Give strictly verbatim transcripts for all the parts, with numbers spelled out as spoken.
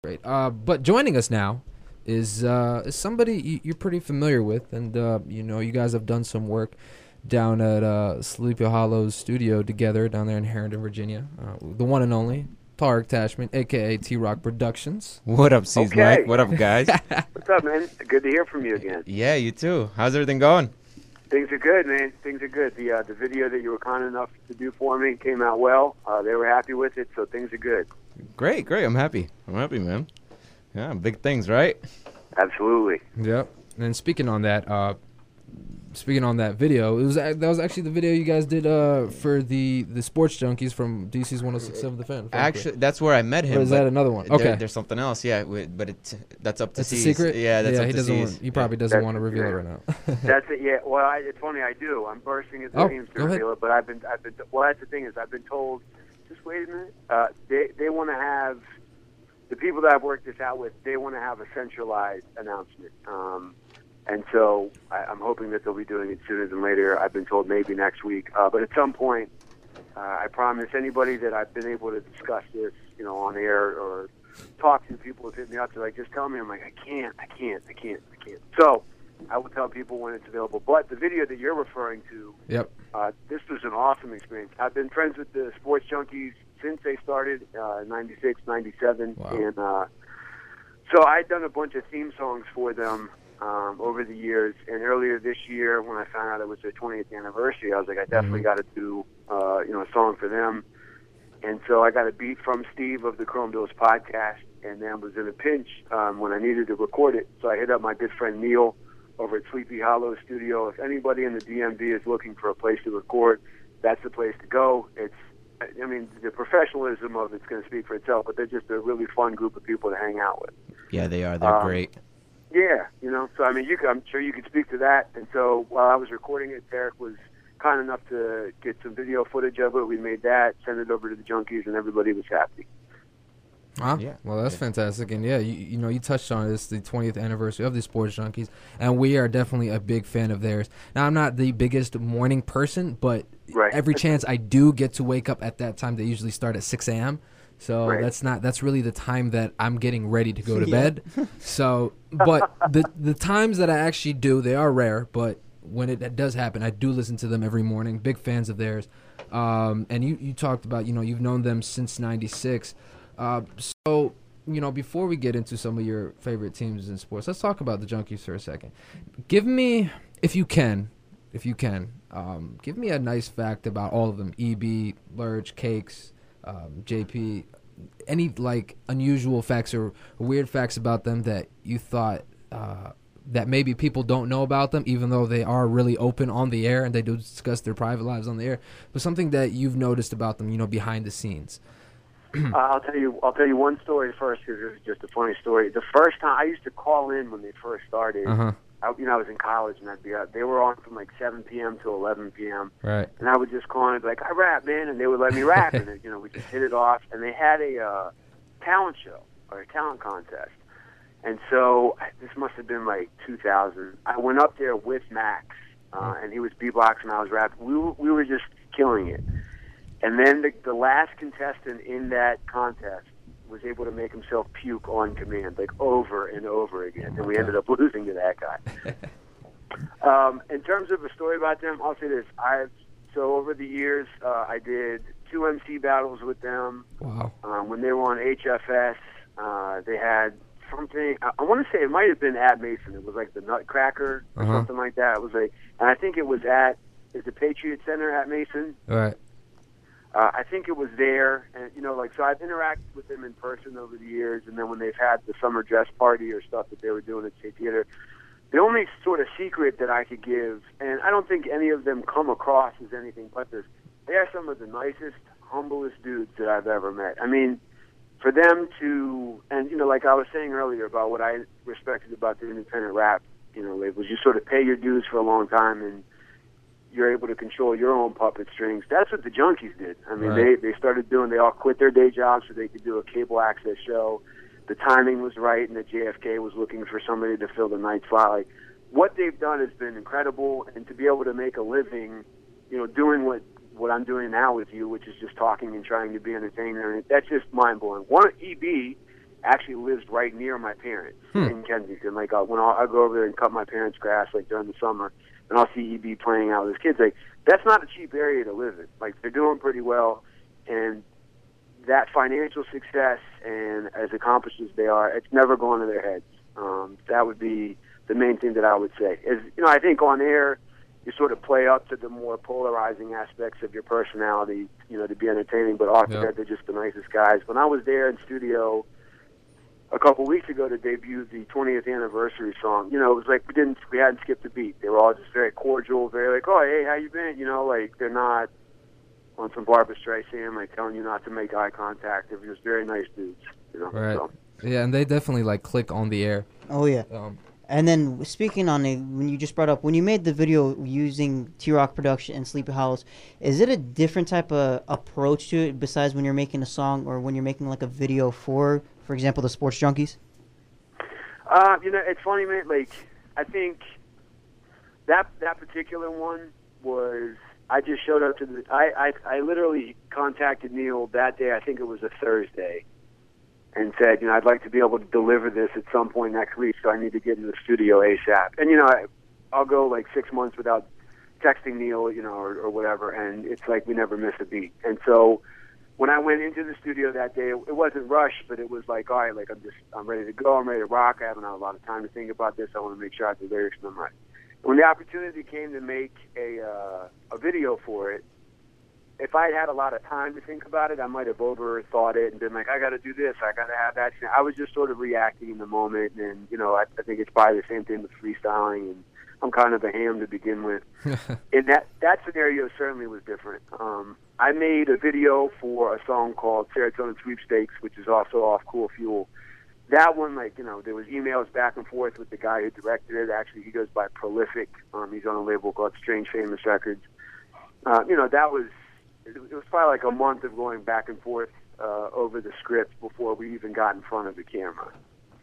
Great. Uh, but joining us now is uh, is somebody you, you're pretty familiar with, and uh, you know you guys have done some work down at uh, Sleepy Hollow's studio together down there in Herndon, Virginia. Uh, the one and only Tarek Tashman, aka T Rock Productions. What up, C's Okay. Mike? What up, guys? What's up, man? Good to hear from you again. Yeah, you too. How's everything going? Things are good, man. Things are good. The uh, the video that you were kind enough to do for me came out well. Uh, they were happy with it, so things are good. Great, great. I'm happy. I'm happy, man. Yeah, big things, right? Absolutely. Yep. And speaking on that, uh, speaking on that video, it was that was actually the video you guys did uh, for the, the Sports Junkies from D C's one oh six point seven The Fan. Actually, that's where I met him. Or is but that another one? there- Okay. there's something else, yeah. wi- But it that's up to That's a C's. secret? Yeah, that's yeah, up he to doesn't C's. want, he probably doesn't That's- want to reveal yeah. it right now. That's it. Yeah. Well, I, it's funny. I do. I'm bursting at the Oh, seams go to ahead. reveal it, but I've been, I've been. Well, that's the thing is, I've been told. Just wait a minute. Uh, they they want to have the people that I've worked this out with. They want to have a centralized announcement. Um, And so I, I'm hoping that they'll be doing it sooner than later. I've been told maybe next week. Uh, but at some point, uh, I promise anybody that I've been able to discuss this, you know, on air or talk to people who've hit me up, they're like, just tell me. I'm like, I can't, I can't, I can't, I can't. So I will tell people when it's available. But the video that you're referring to, Yep. uh, this was an awesome experience. I've been friends with the Sports Junkies since they started, uh, ninety-six, ninety-seven. Wow. And uh, so I'd done a bunch of theme songs for them Um, over the years, and earlier this year, when I found out it was their twentieth anniversary, I was like, I definitely got to do, uh, you know, a song for them. And so I got a beat from Steve of the Chrome Bills podcast, and then was in a pinch um, when I needed to record it. So I hit up my good friend Neil over at Sleepy Hollow Studio. If anybody in the D M V is looking for a place to record, that's the place to go. It's, I mean, the professionalism of it's going to speak for itself, but they're just a really fun group of people to hang out with. Yeah, they are. They're Um, great. Yeah, you know, so I mean, you could, I'm sure you could speak to that. And so while I was recording it, Derek was kind enough to get some video footage of it. We made that, sent it over to the Junkies, and everybody was happy. Huh? Yeah. Well, that's fantastic. And yeah, you, you know, you touched on it. It's the twentieth anniversary of the Sports Junkies, and we are definitely a big fan of theirs. Now, I'm not the biggest morning person, but Right. every chance I do get to wake up at that time, they usually start at six a.m., so Right. that's not that's really the time that I'm getting ready to go to Yeah. bed. So, but the the times that I actually do, they are rare, but when it, it does happen, I do listen to them every morning. Big fans of theirs. Um, and you, you talked about, you know, you've known them since ninety-six. Uh, so, you know, before we get into some of your favorite teams in sports, let's talk about the Junkies for a second. Give me, if you can, if you can, um, give me a nice fact about all of them. E B, Lurch, Cakes, um, J P, any, like, unusual facts or weird facts about them that you thought uh, that maybe people don't know about them, even though they are really open on the air and they do discuss their private lives on the air, but something that you've noticed about them, you know, behind the scenes. uh, I'll tell you. I'll tell you one story first, because it's just a funny story. The first time I used to call in when they first started, Uh-huh. I, you know, I was in college, and I'd be out. They were on from like seven p.m. to eleven p.m. Right. And I would just call in and be like, I rap, man, and they would let me rap, and you know, we just hit it off. And they had a uh, talent show or a talent contest, and so this must have been like two thousand. I went up there with Max, uh, and he was beatboxing, I was rapping. We were, we were just killing it. And then the, the last contestant in that contest was able to make himself puke on command, like over and over again, and we ended up losing to that guy. Um, in terms of a story about them, I'll say this: I've so over the years, uh, I did two M C battles with them. Wow. Um, when they were on H F S, uh, they had something. I, I want to say it might have been at Mason. It was like the Nutcracker or Uh-huh. something like that. It was like, and I think it was at is the Patriot Center at Mason. All right. Uh, I think it was there, and you know, like so. I've interacted with them in person over the years, and then when they've had the summer dress party or stuff that they were doing at State Theater. The only sort of secret that I could give, and I don't think any of them come across as anything but this, they are some of the nicest, humblest dudes that I've ever met. I mean, for them to, and you know, like I was saying earlier about what I respected about the independent rap, you know, labels, you sort of pay your dues for a long time, and you're able to control your own puppet strings. That's what the Junkies did. I mean, Right. they, they started doing, they all quit their day jobs so they could do a cable access show. The timing was right, and the J F K was looking for somebody to fill the night slot. Like, what they've done has been incredible, and to be able to make a living, you know, doing what, what I'm doing now with you, which is just talking and trying to be entertainer, that's just mind-blowing. One, E B actually lives right near my parents Hmm. in Kensington. Like uh, when I'll, I go over there and cut my parents' grass, like during the summer, and I'll see E B playing out with his kids. Like that's not a cheap area to live in. Like they're doing pretty well, and that financial success and as accomplished as they are, it's never going to their heads. Um, that would be the main thing that I would say. Is you know I think on air you sort of play up to the more polarizing aspects of your personality, you know, to be entertaining. But off Yep. air, they're just the nicest guys. When I was there in studio a couple weeks ago to debut the twentieth anniversary song, you know, it was like we didn't, we hadn't skipped a beat. They were all just very cordial, very like, oh, hey, how you been? You know, like they're not on some Barbra Streisand, like telling you not to make eye contact. They're just very nice dudes, you know. Right. So. Yeah, and they definitely like click on the air. Oh yeah. Um, And then speaking on it, when you just brought up, when you made the video using T-Rock production and Sleepy Hollows, is it a different type of approach to it besides when you're making a song or when you're making like a video for, for example, the Sports Junkies? Uh, you know, it's funny, man. Like, I think that that particular one was. I just showed up to the. I, I I literally contacted Neil that day. I think it was a Thursday, and said, you know, I'd like to be able to deliver this at some point next week, so I need to get in the studio ASAP. And you know, I, I'll go like six months without texting Neil, you know, or, or whatever, and it's like we never miss a beat. And so when I went into the studio that day, it wasn't rushed, but it was like, all right, like I'm just, I'm ready to go, I'm ready to rock. I haven't had a lot of time to think about this. I want to make sure I have the lyrics memorized. When the opportunity came to make a uh, a video for it, if I had had a lot of time to think about it, I might have overthought it and been like, I got to do this, I got to have that. I was just sort of reacting in the moment, and you know, I, I think it's probably the same thing with freestyling. And I'm kind of a ham to begin with. And that that scenario certainly was different. Um, I made a video for a song called Serotonin Sweepstakes, which is also off Cool Fuel. That one, like, you know, there was emails back and forth with the guy who directed it. Actually, he goes by Prolific. Um, he's on a label called Strange Famous Records. Uh, you know, that was, it was probably like a month of going back and forth uh, over the script before we even got in front of the camera.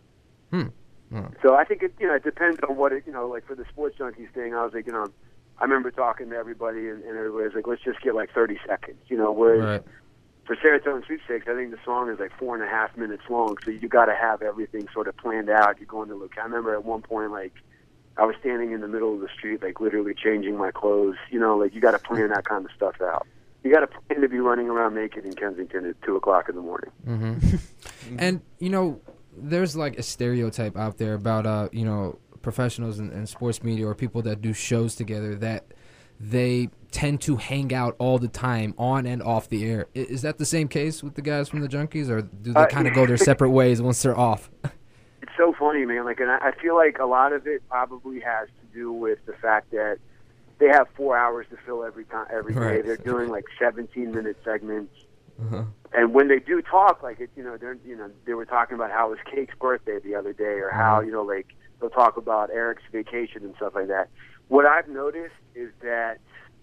Hmm. Oh. So I think it, you know, it depends on what it, you know, like for the Sports Junkies thing, I was like, you know, I remember talking to everybody, and, and everybody was like, let's just get like thirty seconds, you know, whereas Right. for Serotonin Sweepstakes, I think the song is like four and a half minutes long, so you got to have everything sort of planned out. You're going to look. I remember at one point, like, I was standing in the middle of the street, like literally changing my clothes. You know, like you got to plan that kind of stuff out. You got to plan to be running around naked in Kensington at two o'clock in the morning. Mm-hmm. And you know, there's like a stereotype out there about uh, you know, professionals in, in sports media or people that do shows together that they tend to hang out all the time on and off the air. I- Is that the same case with the guys from the Junkies, or do they Uh, kind of go their separate ways once they're off? It's so funny, man. Like, and I I feel like a lot of it probably has to do with the fact that they have four hours to fill every time, every day. Right. They're doing like seventeen minute segments, Uh-huh. and when they do talk, like it, you know, they're you know they were talking about how it was Kate's birthday the other day, or how you know like they'll talk about Eric's vacation and stuff like that. What I've noticed is that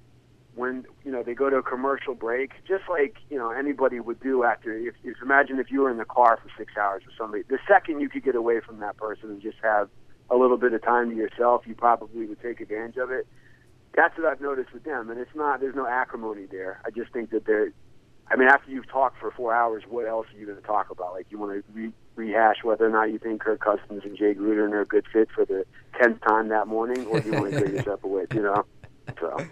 when you know they go to a commercial break, just like you know anybody would do after. If, if imagine if you were in the car for six hours with somebody, the second you could get away from that person and just have a little bit of time to yourself, you probably would take advantage of it. That's what I've noticed with them, and it's not. There's no acrimony there. I just think that they're. I mean, after you've talked for four hours, what else are you going to talk about? Like, you want to re- rehash whether or not you think Kirk Cousins and Jay Gruden are a good fit for the tenth time that morning, or do you want to get yourself away? You know, so.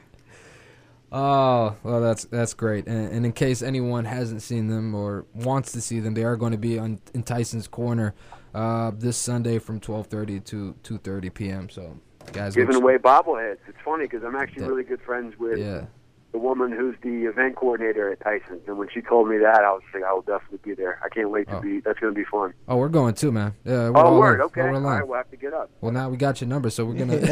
Oh, well, that's that's great. And, and in case anyone hasn't seen them or wants to see them, they are going to be on in Tyson's Corner uh, this Sunday from twelve thirty to two thirty p.m. So, guys, Giving go ch- away bobbleheads. It's funny because I'm actually Yeah. really good friends with Yeah. the woman who's the event coordinator at Tyson's, and when she told me that, I was like, I will definitely be there. I can't wait to Oh. be. That's going to be fun. Oh, we're going too, man. Yeah. We're Oh, all word. in. Okay. We're All in right, line. we'll have to get up. Well, now we got your number, so we're gonna